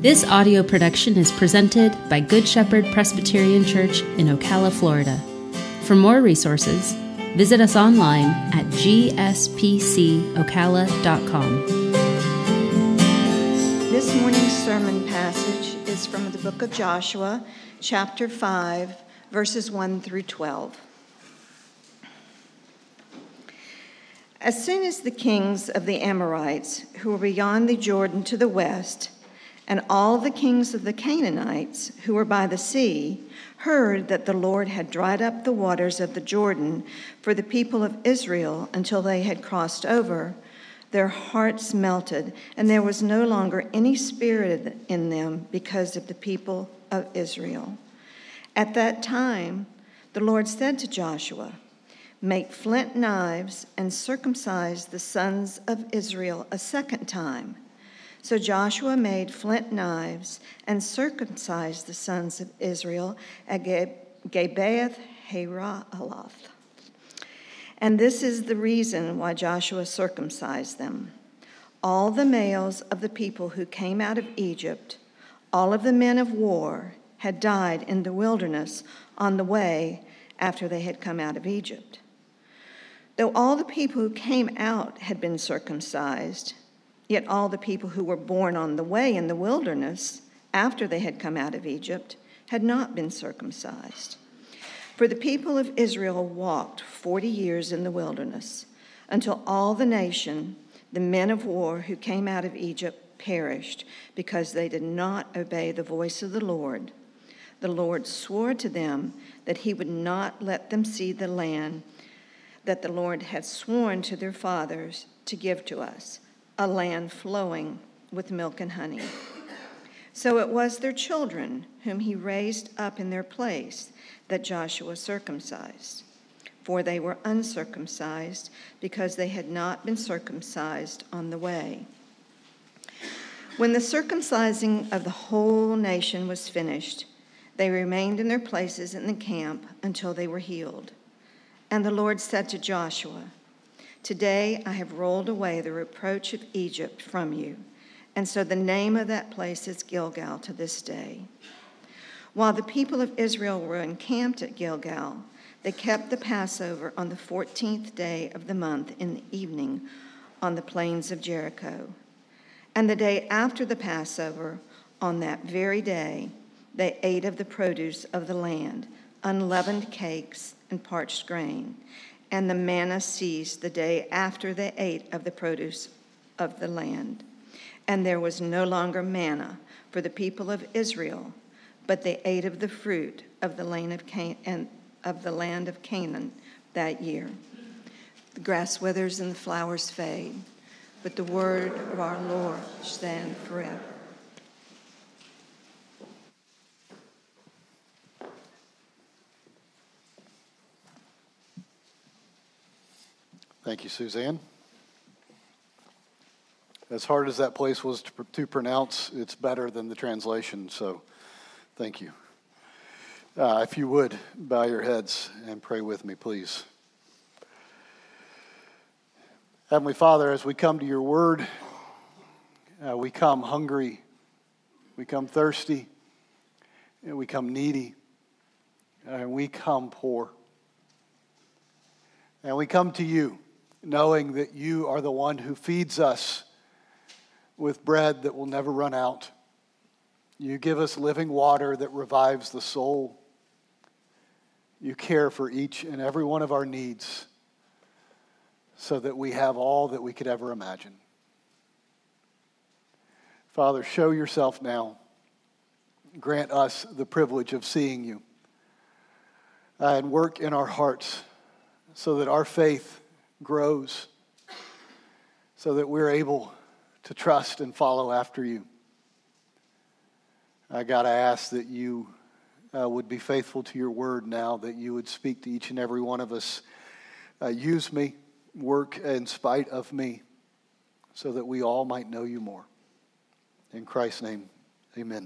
This audio production is presented by Good Shepherd Presbyterian Church in Ocala, Florida. For more resources, visit us online at gspcocala.com. This morning's sermon passage is from the book of Joshua, chapter 5, verses 1 through 12. As soon as the kings of the Amorites, who were beyond the Jordan to the west, and all the kings of the Canaanites, who were by the sea, heard that the Lord had dried up the waters of the Jordan for the people of Israel until they had crossed over, their hearts melted, and there was no longer any spirit in them because of the people of Israel. At that time, the Lord said to Joshua, "Make flint knives and circumcise the sons of Israel a second time." So Joshua made flint knives and circumcised the sons of Israel at Gibeath Haaraloth. And this is the reason why Joshua circumcised them. All the males of the people who came out of Egypt, all of the men of war, had died in the wilderness on the way after they had come out of Egypt. Though all the people who came out had been circumcised, yet all the people who were born on the way in the wilderness, after they had come out of Egypt, had not been circumcised. For the people of Israel walked 40 years in the wilderness, until all the nation, the men of war who came out of Egypt, perished, because they did not obey the voice of the Lord. The Lord swore to them that he would not let them see the land that the Lord had sworn to their fathers to give to us, a land flowing with milk and honey. So it was their children whom he raised up in their place that Joshua circumcised, for they were uncircumcised because they had not been circumcised on the way. When the circumcising of the whole nation was finished, they remained in their places in the camp until they were healed. And the Lord said to Joshua, "Today I have rolled away the reproach of Egypt from you." And so the name of that place is Gilgal to this day. While the people of Israel were encamped at Gilgal, they kept the Passover on the 14th day of the month in the evening on the plains of Jericho. And the day after the Passover, on that very day, they ate of the produce of the land, unleavened cakes and parched grain. And the manna ceased the day after they ate of the produce of the land. And there was no longer manna for the people of Israel, but they ate of the fruit of the land of Canaan that year. The grass withers and the flowers fade, but the word of our Lord stands forever. Thank you, Suzanne. As hard as that place was to pronounce, it's better than the translation, so thank you. If you would, bow your heads and pray with me, please. Heavenly Father, as we come to your word, we come hungry, we come thirsty, and we come needy, and we come poor. And we come to you, knowing that you are the one who feeds us with bread that will never run out. You give us living water that revives the soul. You care for each and every one of our needs so that we have all that we could ever imagine. Father, show yourself now. Grant us the privilege of seeing you and work in our hearts so that our faith grows, so that we're able to trust and follow after you. God, I ask that you would be faithful to your word now, that you would speak to each and every one of us. Use me, work in spite of me, so that we all might know you more. In Christ's name, amen.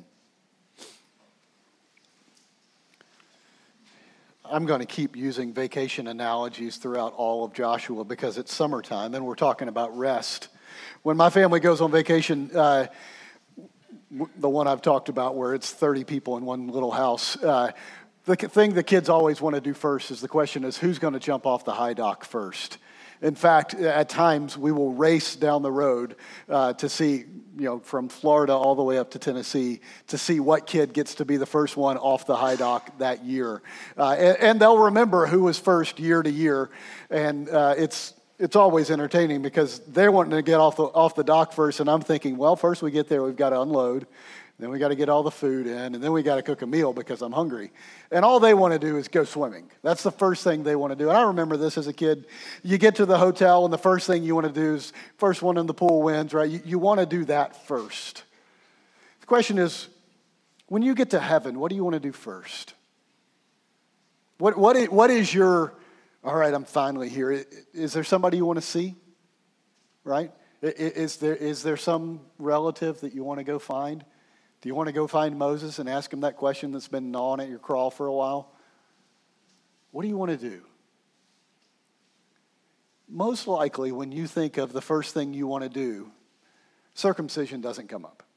I'm going to keep using vacation analogies throughout all of Joshua because it's summertime and we're talking about rest. When my family goes on vacation, the one I've talked about where it's 30 people in one little house. The thing the kids always want to do first is the question is, who's going to jump off the high dock first? In fact, at times we will race down the road to see, from Florida all the way up to Tennessee, to see what kid gets to be the first one off the high dock that year. And they'll remember who was first year to year. And it's always entertaining because they're wanting to get off the dock first. And I'm thinking, well, first we get there, we've got to unload. Then we got to get all the food in, and then we got to cook a meal because I'm hungry. And all they want to do is go swimming. That's the first thing they want to do. And I remember this as a kid. You get to the hotel, and the first thing you want to do is first one in the pool wins, right? You want to do that first. The question is, when you get to heaven, what do you want to do first? What is your, all right, I'm finally here. Is there somebody you want to see, right? Is there some relative that you want to go find? Do you want to go find Moses and ask him that question that's been gnawing at your craw for a while? What do you want to do? Most likely, when you think of the first thing you want to do, circumcision doesn't come up.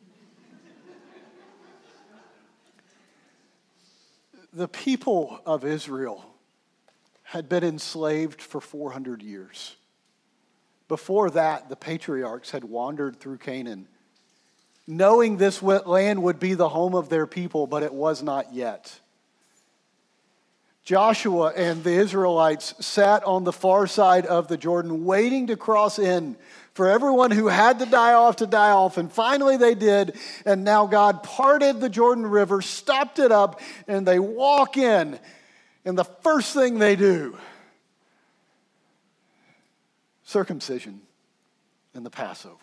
The people of Israel had been enslaved for 400 years. Before that, the patriarchs had wandered through Canaan, knowing this land would be the home of their people, but it was not yet. Joshua and the Israelites sat on the far side of the Jordan, waiting to cross in for everyone who had to die off, and finally they did, and now God parted the Jordan River, stopped it up, and they walk in, and the first thing they do, circumcision and the Passover.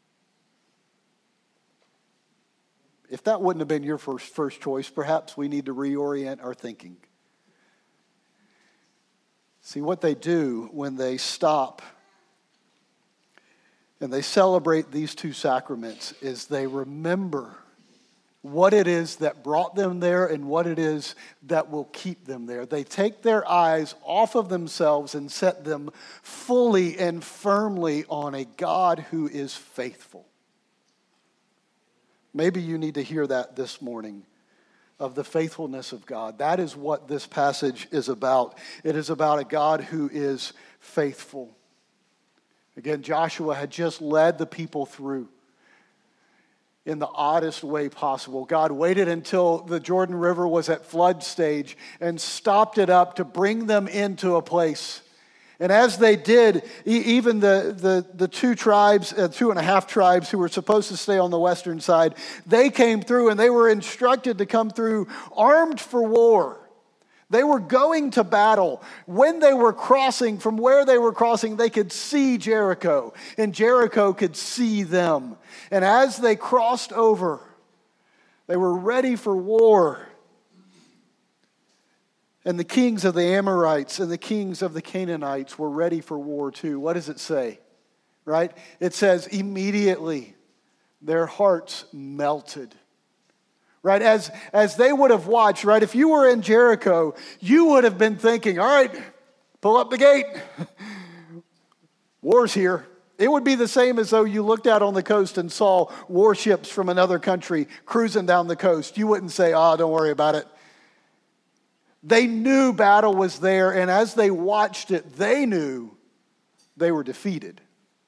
If that wouldn't have been your first choice, perhaps we need to reorient our thinking. See, what they do when they stop and they celebrate these two sacraments is they remember what it is that brought them there and what it is that will keep them there. They take their eyes off of themselves and set them fully and firmly on a God who is faithful. Maybe you need to hear that this morning, of the faithfulness of God. That is what this passage is about. It is about a God who is faithful. Again, Joshua had just led the people through in the oddest way possible. God waited until the Jordan River was at flood stage and stopped it up to bring them into a place. And as they did, even the two tribes, 2.5 tribes who were supposed to stay on the western side, they came through and they were instructed to come through armed for war. They were going to battle. When they were crossing, from where they were crossing, they could see Jericho, and Jericho could see them. And as they crossed over, they were ready for war. And the kings of the Amorites and the kings of the Canaanites were ready for war too. What does it say? Right? It says immediately their hearts melted. Right? As they would have watched, right? If you were in Jericho, you would have been thinking, all right, pull up the gate. War's here. It would be the same as though you looked out on the coast and saw warships from another country cruising down the coast. You wouldn't say, don't worry about it. They knew battle was there, and as they watched it, they knew they were defeated.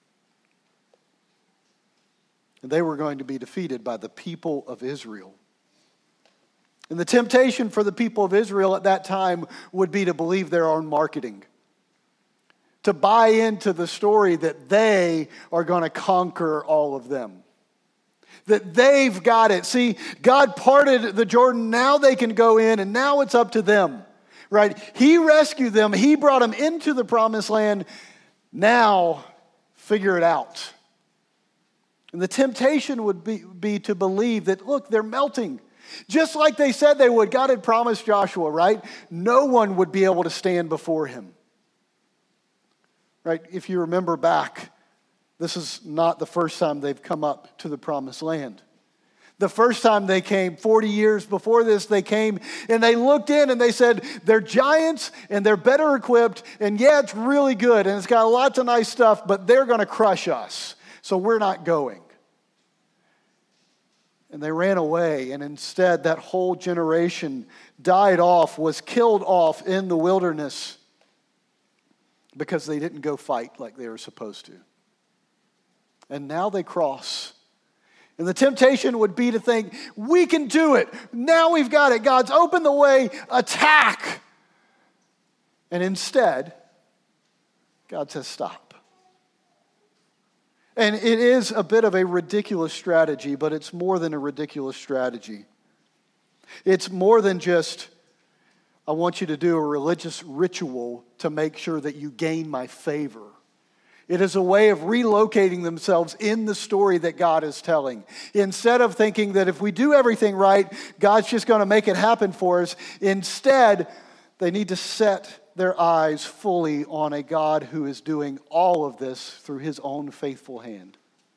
And they were going to be defeated by the people of Israel. And the temptation for the people of Israel at that time would be to believe their own marketing, to buy into the story that they are going to conquer all of them, that they've got it. See, God parted the Jordan. Now they can go in, and now it's up to them, right? He rescued them. He brought them into the promised land. Now, figure it out. And the temptation would be to believe that, look, they're melting. Just like they said they would. God had promised Joshua, right? No one would be able to stand before him. Right? If you remember back, this is not the first time they've come up to the promised land. The first time they came, 40 years before this, they came and they looked in and they said, they're giants and they're better equipped, and yeah, it's really good and it's got lots of nice stuff, but they're going to crush us, so we're not going. And they ran away, and instead that whole generation died off, was killed off in the wilderness because they didn't go fight like they were supposed to. And now they cross. And the temptation would be to think, we can do it. Now we've got it. God's opened the way. Attack. And instead, God says, stop. And it is a bit of a ridiculous strategy, but it's more than a ridiculous strategy. It's more than just, I want you to do a religious ritual to make sure that you gain my favor. It is a way of relocating themselves in the story that God is telling. Instead of thinking that if we do everything right, God's just going to make it happen for us. Instead, they need to set their eyes fully on a God who is doing all of this through his own faithful hand.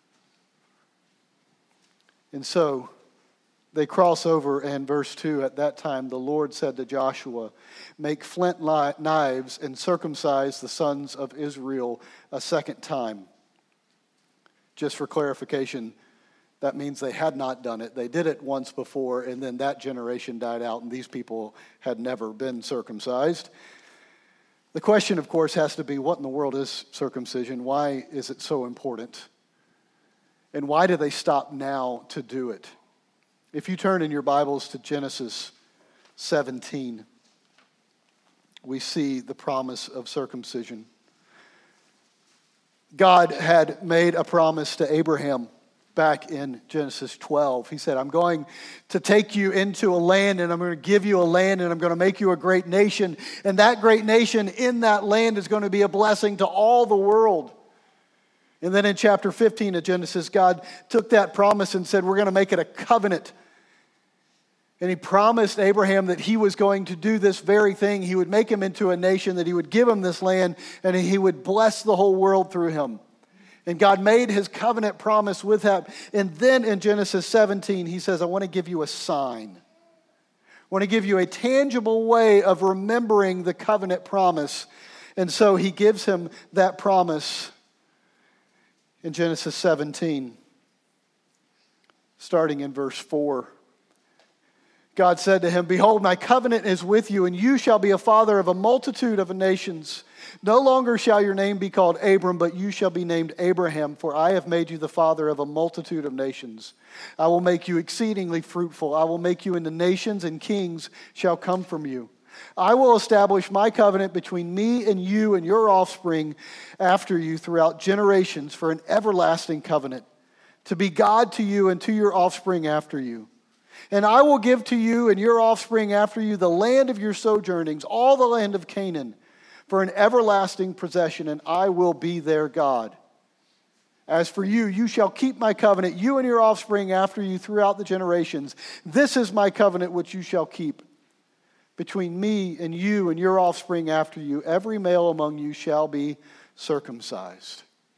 And so they cross over, and verse 2, at that time the Lord said to Joshua, make flint knives and circumcise the sons of Israel a second time. Just for clarification, that means they had not done it. They did it once before, and then that generation died out, and these people had never been circumcised. The question, of course, has to be, what in the world is circumcision? Why is it so important? And why do they stop now to do it? If you turn in your Bibles to Genesis 17, we see the promise of circumcision. God had made a promise to Abraham back in Genesis 12. He said, I'm going to take you into a land, and I'm going to give you a land, and I'm going to make you a great nation. And that great nation in that land is going to be a blessing to all the world. And then in chapter 15 of Genesis, God took that promise and said, we're going to make it a covenant. And he promised Abraham that he was going to do this very thing. He would make him into a nation, that he would give him this land, and he would bless the whole world through him. And God made his covenant promise with him. And then in Genesis 17, he says, I want to give you a sign. I want to give you a tangible way of remembering the covenant promise. And so he gives him that promise in Genesis 17, starting in verse 4. God said to him, behold, my covenant is with you, and you shall be a father of a multitude of nations. No longer shall your name be called Abram, but you shall be named Abraham, for I have made you the father of a multitude of nations. I will make you exceedingly fruitful. I will make you into nations, and kings shall come from you. I will establish my covenant between me and you and your offspring after you throughout generations for an everlasting covenant, to be God to you and to your offspring after you. And I will give to you and your offspring after you the land of your sojournings, all the land of Canaan, for an everlasting possession, and I will be their God. As for you, you shall keep my covenant, you and your offspring after you throughout the generations. This is my covenant which you shall keep. Between me and you and your offspring after you, every male among you shall be circumcised.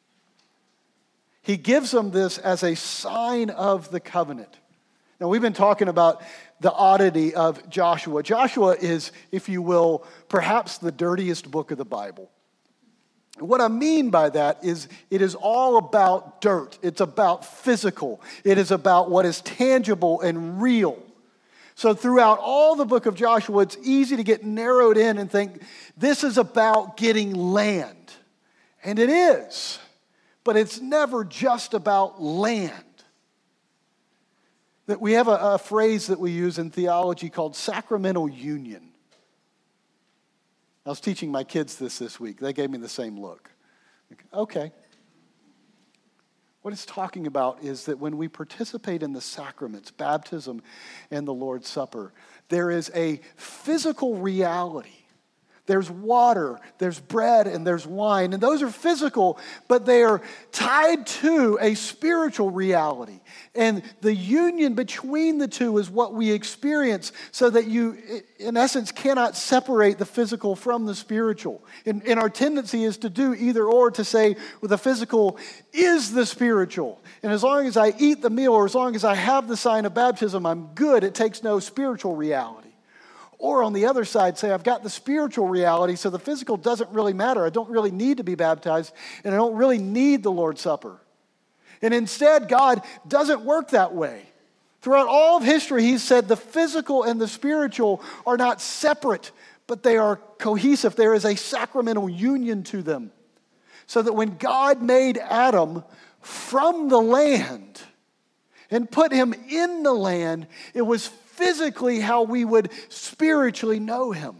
He gives them this as a sign of the covenant. Now, we've been talking about the oddity of Joshua. Joshua is, if you will, perhaps the dirtiest book of the Bible. What I mean by that is it is all about dirt. It's about physical. It is about what is tangible and real. So throughout all the book of Joshua, it's easy to get narrowed in and think, this is about getting land. And it is. But it's never just about land. That we have a phrase that we use in theology called sacramental union. I was teaching my kids this week. They gave me the same look. Okay. What it's talking about is that when we participate in the sacraments, baptism and the Lord's Supper, there is a physical reality. There's water, there's bread, and there's wine. And those are physical, but they are tied to a spiritual reality. And the union between the two is what we experience, so that you, in essence, cannot separate the physical from the spiritual. And our tendency is to do either or, to say, well, the physical is the spiritual. And as long as I eat the meal, or as long as I have the sign of baptism, I'm good. It takes no spiritual reality. Or on the other side, say, I've got the spiritual reality, so the physical doesn't really matter. I don't really need to be baptized, and I don't really need the Lord's Supper. And instead, God doesn't work that way. Throughout all of history, he's said the physical and the spiritual are not separate, but they are cohesive. There is a sacramental union to them. So that when God made Adam from the land and put him in the land, it was physically how we would spiritually know him.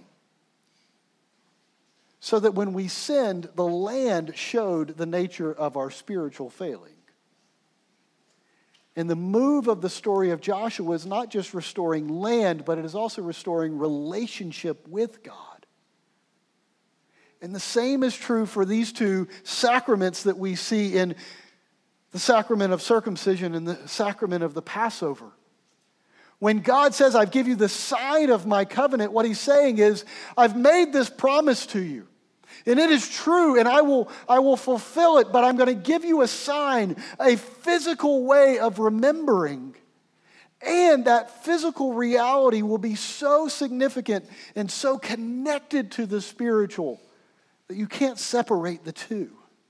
So that when we sinned, the land showed the nature of our spiritual failing. And the move of the story of Joshua is not just restoring land, but it is also restoring relationship with God. And the same is true for these two sacraments that we see in the sacrament of circumcision and the sacrament of the Passover. When God says, I've given you the sign of my covenant, what he's saying is, I've made this promise to you. And it is true, and I will fulfill it, but I'm going to give you a sign, a physical way of remembering. And that physical reality will be so significant and so connected to the spiritual that you can't separate the two.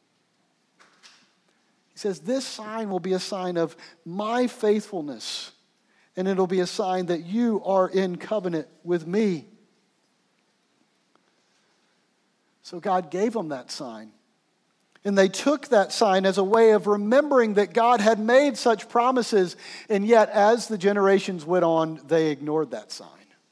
He says, this sign will be a sign of my faithfulness, and it'll be a sign that you are in covenant with me. So God gave them that sign. And they took that sign as a way of remembering that God had made such promises, and yet as the generations went on, they ignored that sign.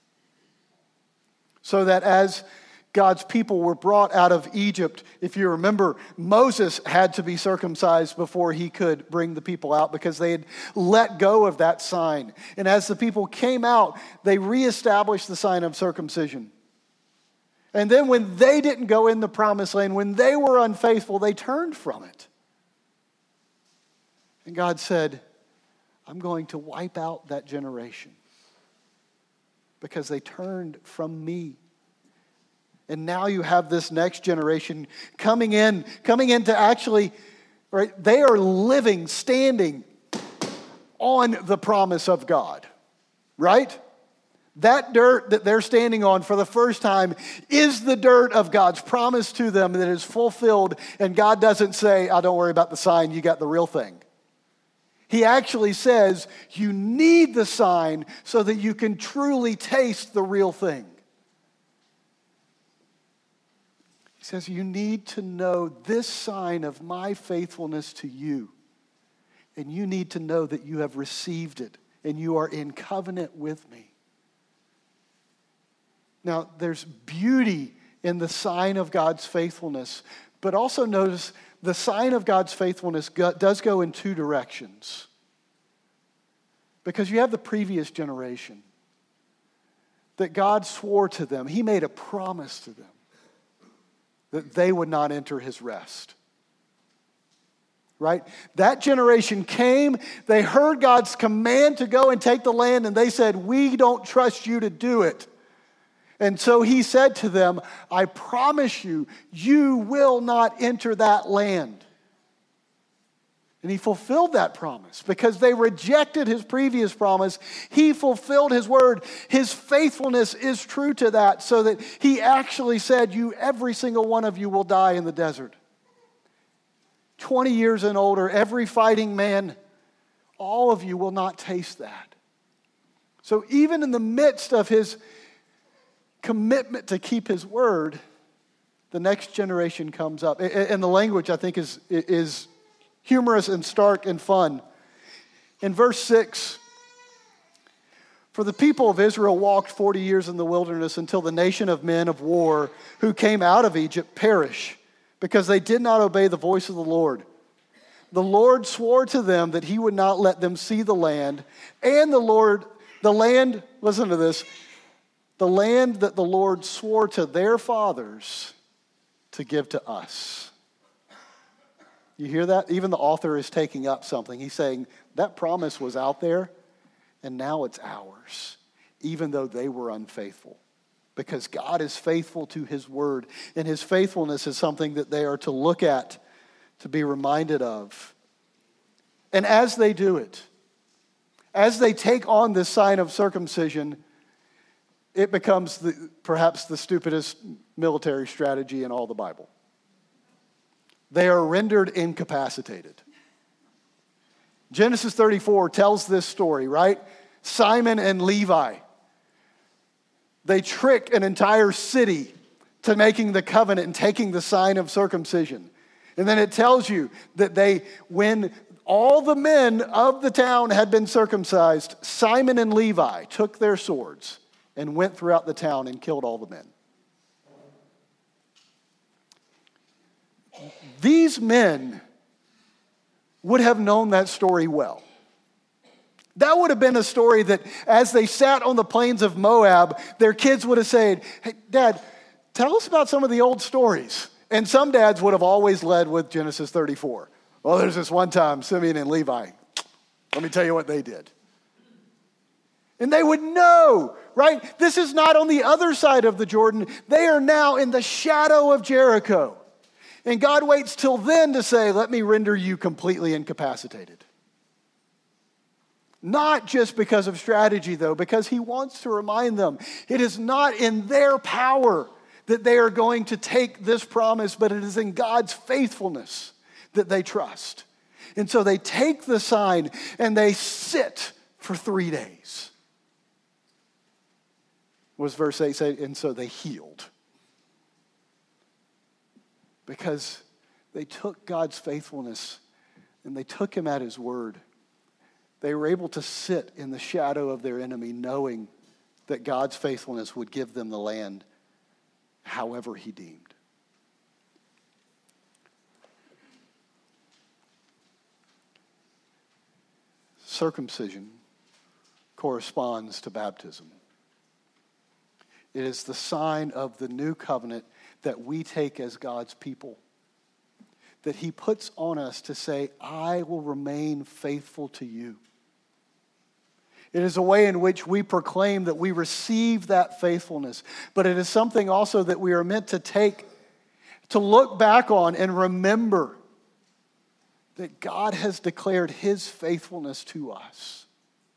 So that as God's people were brought out of Egypt, if you remember, Moses had to be circumcised before he could bring the people out because they had let go of that sign. And as the people came out, they reestablished the sign of circumcision. And then when they didn't go in the promised land, when they were unfaithful, they turned from it. And God said, I'm going to wipe out that generation because they turned from me. And now you have this next generation coming in to actually, right, they are living, standing on the promise of God, right? That dirt that they're standing on for the first time is the dirt of God's promise to them that is fulfilled. And God doesn't say, oh, don't worry about the sign, you got the real thing. He actually says, you need the sign so that you can truly taste the real thing. He says, you need to know this sign of my faithfulness to you. And you need to know that you have received it and you are in covenant with me. Now, there's beauty in the sign of God's faithfulness, but also notice the sign of God's faithfulness does go in two directions. Because you have the previous generation that God swore to them. He made a promise to them that they would not enter his rest. Right? That generation came, they heard God's command to go and take the land, and they said, we don't trust you to do it. And so he said to them, I promise you, you will not enter that land. And he fulfilled that promise because they rejected his previous promise. He fulfilled his word. His faithfulness is true to that, so that he actually said, every single one of you will die in the desert. 20 years and older, every fighting man, all of you will not taste that. So even in the midst of his commitment to keep his word, the next generation comes up. And the language, I think, is humorous and stark and fun. In verse 6, for the people of Israel walked 40 years in the wilderness until the nation of men of war who came out of Egypt perish, because they did not obey the voice of the Lord. The Lord swore to them that he would not let them see the land, and the land, listen to this, the land that the Lord swore to their fathers to give to us. You hear that? Even the author is taking up something. He's saying that promise was out there, and now it's ours, even though they were unfaithful. Because God is faithful to his word, and his faithfulness is something that they are to look at, to be reminded of. And as they do it, as they take on this sign of circumcision, it becomes perhaps the stupidest military strategy in all the Bible. They are rendered incapacitated. Genesis 34 tells this story, right? Simon and Levi. They trick an entire city to making the covenant and taking the sign of circumcision. And then it tells you that when all the men of the town had been circumcised, Simon and Levi took their swords and went throughout the town and killed all the men. These men would have known that story well. That would have been a story that as they sat on the plains of Moab, their kids would have said, "Hey, Dad, tell us about some of the old stories." And some dads would have always led with Genesis 34. Well, there's this one time, Simeon and Levi. Let me tell you what they did. And they would know, right? This is not on the other side of the Jordan. They are now in the shadow of Jericho. And God waits till then to say, let me render you completely incapacitated. Not just because of strategy, though, because he wants to remind them it is not in their power that they are going to take this promise, but it is in God's faithfulness that they trust. And so they take the sign and they sit for 3 days. What does verse 8 say? And so they healed. Because they took God's faithfulness and they took him at his word. They were able to sit in the shadow of their enemy, knowing that God's faithfulness would give them the land however he deemed. Circumcision corresponds to baptism. It is the sign of the new covenant that we take as God's people, that he puts on us to say, I will remain faithful to you. It is a way in which we proclaim that we receive that faithfulness, but it is something also that we are meant to take, to look back on and remember that God has declared his faithfulness to us.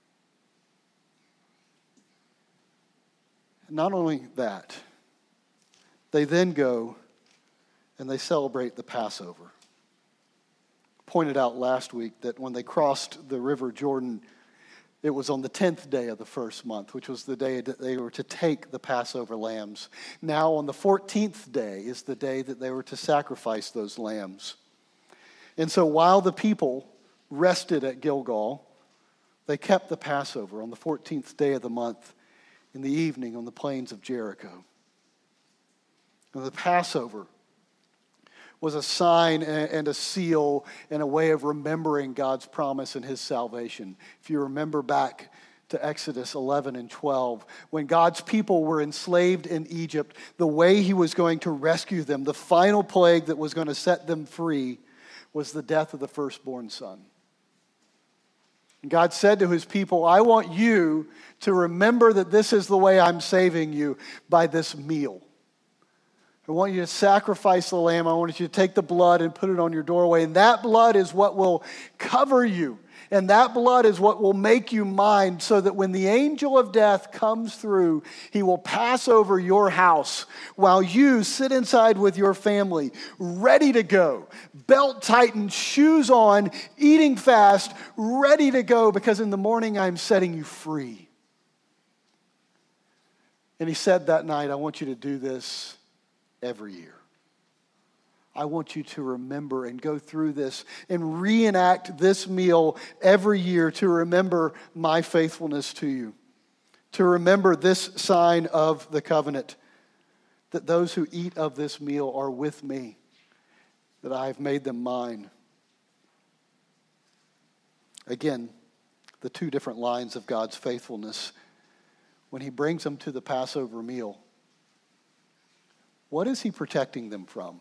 Not only that, they then go and they celebrate the Passover. Pointed out last week that when they crossed the river Jordan, it was on the 10th day of the first month, which was the day that they were to take the Passover lambs. Now on the 14th day is the day that they were to sacrifice those lambs. And so while the people rested at Gilgal, they kept the Passover on the 14th day of the month in the evening on the plains of Jericho. And the Passover was a sign and a seal and a way of remembering God's promise and his salvation. If you remember back to Exodus 11 and 12, when God's people were enslaved in Egypt, the way he was going to rescue them, the final plague that was going to set them free, was the death of the firstborn son. And God said to his people, I want you to remember that this is the way I'm saving you, by this meal. I want you to sacrifice the lamb. I want you to take the blood and put it on your doorway. And that blood is what will cover you. And that blood is what will make you mine, so that when the angel of death comes through, he will pass over your house while you sit inside with your family, ready to go, belt tightened, shoes on, eating fast, ready to go, because in the morning I'm setting you free. And he said that night, I want you to do this every year. I want you to remember and go through this and reenact this meal every year to remember my faithfulness to you. To remember this sign of the covenant, that those who eat of this meal are with me, that I have made them mine. Again, the two different lines of God's faithfulness. When he brings them to the Passover meal, what is he protecting them from?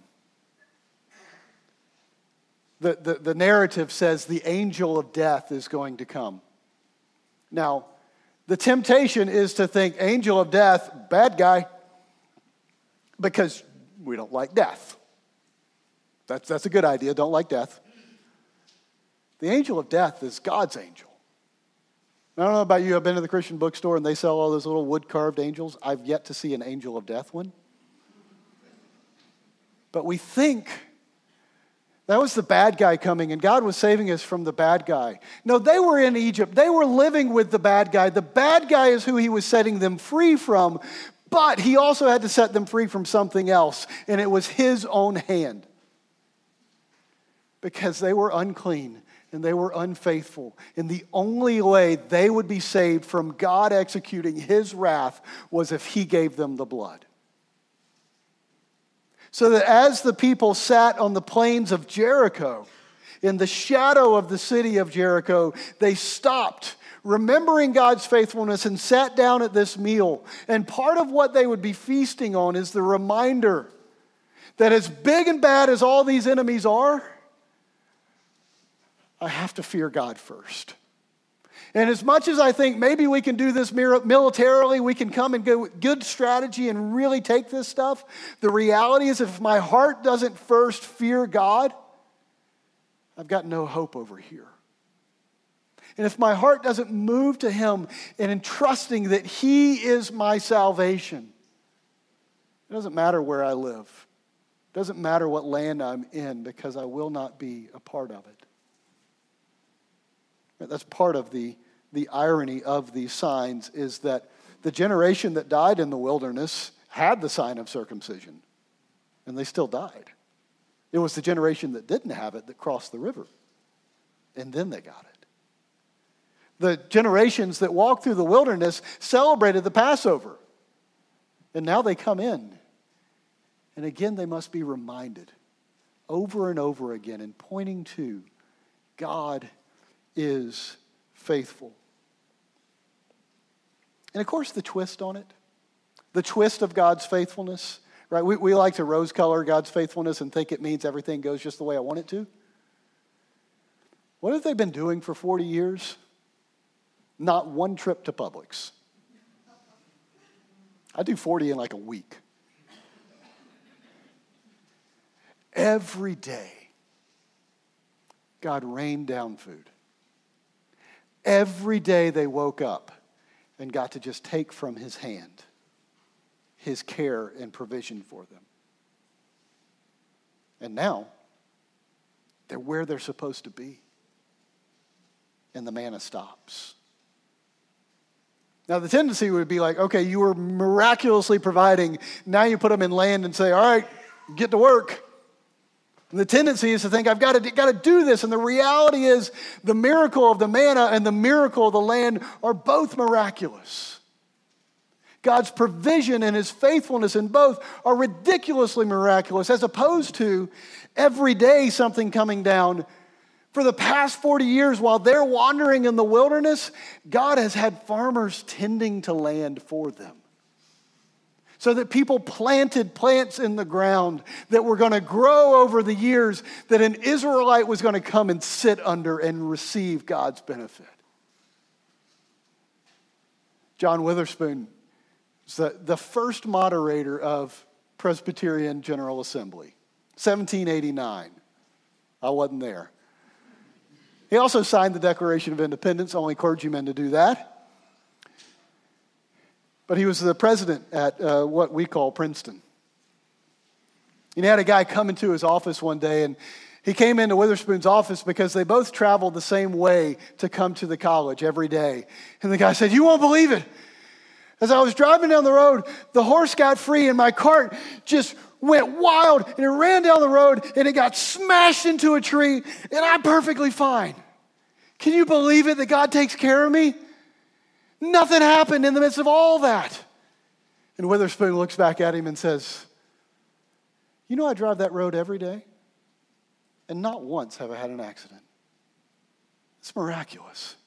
The narrative says the angel of death is going to come. Now, the temptation is to think angel of death, bad guy, because we don't like death. That's a good idea, don't like death. The angel of death is God's angel. I don't know about you, I've been to the Christian bookstore and they sell all those little wood-carved angels. I've yet to see an angel of death one. But we think That was the bad guy coming, and God was saving us from the bad guy. No, they were in Egypt. They were living with the bad guy. The bad guy is who he was setting them free from, but he also had to set them free from something else, and it was his own hand. Because they were unclean and they were unfaithful. And the only way they would be saved from God executing his wrath was if he gave them the blood. So that as the people sat on the plains of Jericho, in the shadow of the city of Jericho, they stopped, remembering God's faithfulness, and sat down at this meal. And part of what they would be feasting on is the reminder that as big and bad as all these enemies are, I have to fear God first. And as much as I think maybe we can do this militarily, we can come and go with good strategy and really take this stuff, the reality is if my heart doesn't first fear God, I've got no hope over here. And if my heart doesn't move to him and in trusting that he is my salvation, it doesn't matter where I live. It doesn't matter what land I'm in, because I will not be a part of it. That's part of the irony of these signs, is that the generation that died in the wilderness had the sign of circumcision, and they still died. It was the generation that didn't have it that crossed the river, and then they got it. The generations that walked through the wilderness celebrated the Passover, and now they come in. And again, they must be reminded over and over again and pointing to God is faithful. And of course, the twist on it, the twist of God's faithfulness, right? We like to rose color God's faithfulness and think it means everything goes just the way I want it to. What have they been doing for 40 years? Not one trip to Publix. I do 40 in like a week. Every day, God rained down food. Every day they woke up and got to just take from his hand his care and provision for them. And now, they're where they're supposed to be. And the manna stops. Now, the tendency would be like, okay, you were miraculously providing. Now you put them in land and say, all right, get to work. And the tendency is to think, I've got to do this. And the reality is the miracle of the manna and the miracle of the land are both miraculous. God's provision and his faithfulness in both are ridiculously miraculous, as opposed to every day something coming down. For the past 40 years, while they're wandering in the wilderness, God has had farmers tending to land for them. So that people planted plants in the ground that were going to grow over the years, that an Israelite was going to come and sit under and receive God's benefit. John Witherspoon is the first moderator of Presbyterian General Assembly, 1789. I wasn't there. He also signed the Declaration of Independence, only clergymen to do that. But he was the president at what we call Princeton. And he had a guy come into his office one day, and he came into Witherspoon's office because they both traveled the same way to come to the college every day. And the guy said, "You won't believe it. As I was driving down the road, the horse got free and my cart just went wild, and it ran down the road and it got smashed into a tree, and I'm perfectly fine. Can you believe it that God takes care of me? Nothing happened in the midst of all that." And Witherspoon looks back at him and says, "You know, I drive that road every day, and not once have I had an accident. It's miraculous."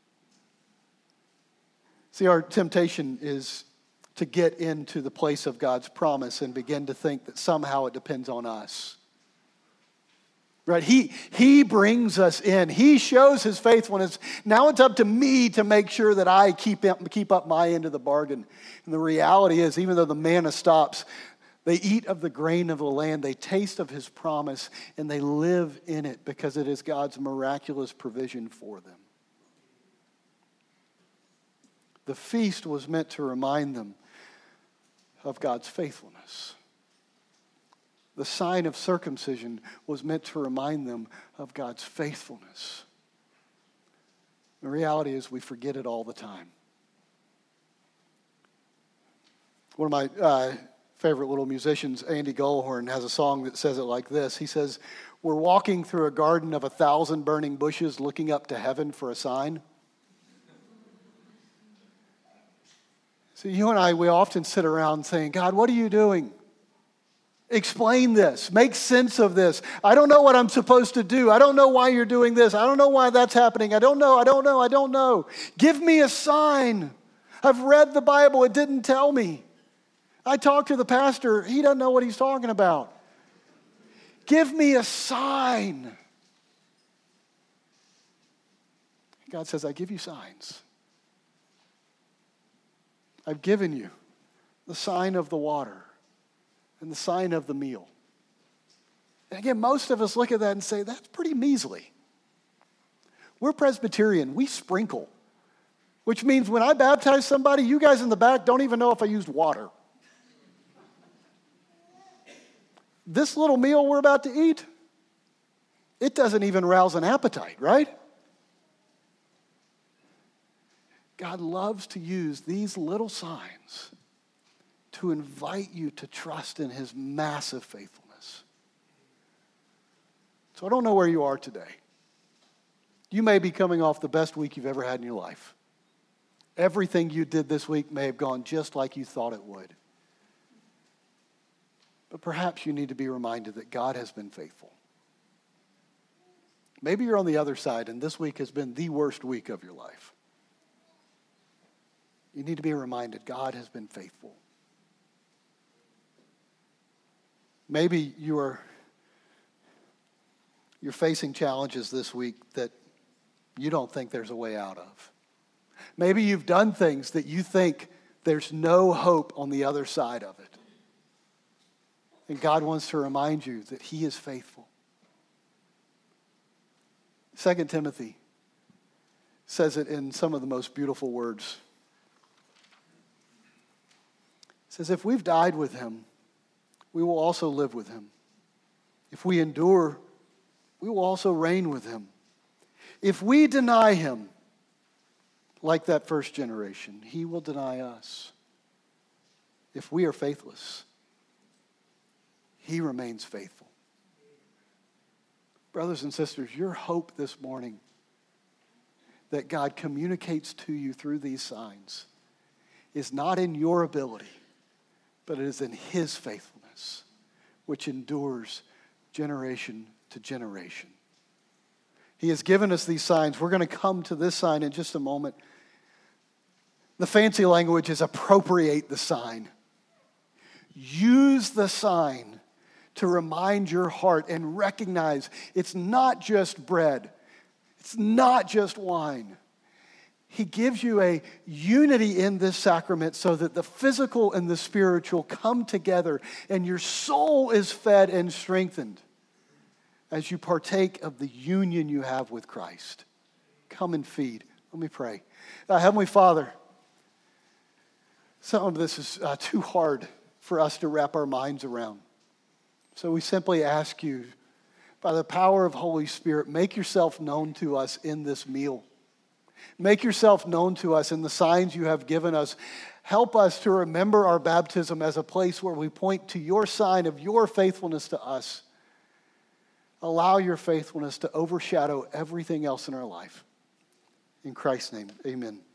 See, our temptation is to get into the place of God's promise and begin to think that somehow it depends on us. Right? He brings us in. He shows his faithfulness. Now it's up to me to make sure that I keep up my end of the bargain. And the reality is, even though the manna stops, they eat of the grain of the land, they taste of his promise, and they live in it because it is God's miraculous provision for them. The feast was meant to remind them of God's faithfulness. The sign of circumcision was meant to remind them of God's faithfulness. The reality is we forget it all the time. One of my favorite little musicians, Andy Gullhorn, has a song that says it like this. He says, "We're walking through a garden of 1,000 burning bushes looking up to heaven for a sign." So you and I, we often sit around saying, "God, what are you doing? Explain this. Make sense of this. I don't know what I'm supposed to do. I don't know why you're doing this. I don't know why that's happening. I don't know. Give me a sign. I've read the Bible. It didn't tell me. I talked to the pastor. He doesn't know what he's talking about. Give me a sign." God says, "I give you signs. I've given you the sign of the water and the sign of the meal." And again, most of us look at that and say, that's pretty measly. We're Presbyterian. We sprinkle, which means when I baptize somebody, you guys in the back don't even know if I used water. This little meal we're about to eat, it doesn't even rouse an appetite, right? God loves to use these little signs to invite you to trust in his massive faithfulness. So I don't know where you are today. You may be coming off the best week you've ever had in your life. Everything you did this week may have gone just like you thought it would. But perhaps you need to be reminded that God has been faithful. Maybe you're on the other side and this week has been the worst week of your life. You need to be reminded God has been faithful. Maybe you're facing challenges this week that you don't think there's a way out of. Maybe you've done things that you think there's no hope on the other side of it. And God wants to remind you that he is faithful. 2 Timothy says it in some of the most beautiful words. It says, "If we've died with him, we will also live with him. If we endure, we will also reign with him. If we deny him, like that first generation, he will deny us. If we are faithless, he remains faithful." Brothers and sisters, your hope this morning that God communicates to you through these signs is not in your ability, but it is in his faithfulness, which endures generation to generation. He has given us these signs. We're going to come to this sign in just a moment. The fancy language is appropriate the sign. Use the sign to remind your heart and recognize it's not just bread. It's not just wine. He gives you a unity in this sacrament so that the physical and the spiritual come together and your soul is fed and strengthened as you partake of the union you have with Christ. Come and feed. Let me pray. Heavenly Father, some of this is too hard for us to wrap our minds around. So we simply ask you, by the power of Holy Spirit, make yourself known to us in this meal. Make yourself known to us in the signs you have given us. Help us to remember our baptism as a place where we point to your sign of your faithfulness to us. Allow your faithfulness to overshadow everything else in our life. In Christ's name, amen.